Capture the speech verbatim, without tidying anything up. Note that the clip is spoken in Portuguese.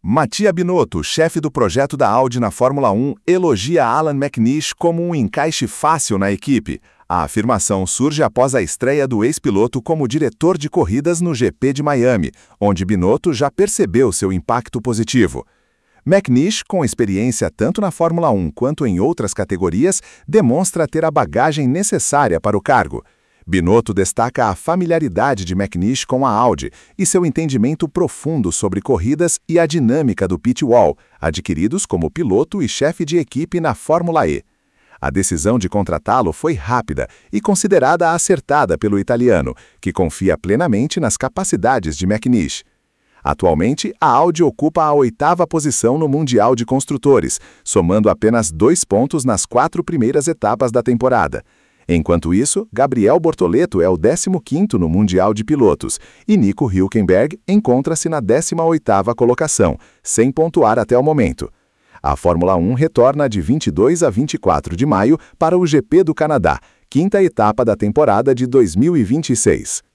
Mattia Binotto, chefe do projeto da Audi na Fórmula um, elogia Alan McNish como um encaixe fácil na equipe. A afirmação surge após a estreia do ex-piloto como diretor de corridas no G P de Miami, onde Binotto já percebeu seu impacto positivo. McNish, com experiência tanto na Fórmula um quanto em outras categorias, demonstra ter a bagagem necessária para o cargo. Binotto destaca a familiaridade de McNish com a Audi e seu entendimento profundo sobre corridas e a dinâmica do pit wall, adquiridos como piloto e chefe de equipe na Fórmula E. A decisão de contratá-lo foi rápida e considerada acertada pelo italiano, que confia plenamente nas capacidades de McNish. Atualmente, a Audi ocupa a oitava posição no Mundial de Construtores, somando apenas dois pontos nas quatro primeiras etapas da temporada. Enquanto isso, Gabriel Bortoleto é o décimo quinto no Mundial de Pilotos e Nico Hülkenberg encontra-se na décima oitava colocação, sem pontuar até o momento. A Fórmula um retorna de vinte e dois a vinte e quatro de maio para o G P do Canadá, quinta etapa da temporada de dois mil e vinte e seis.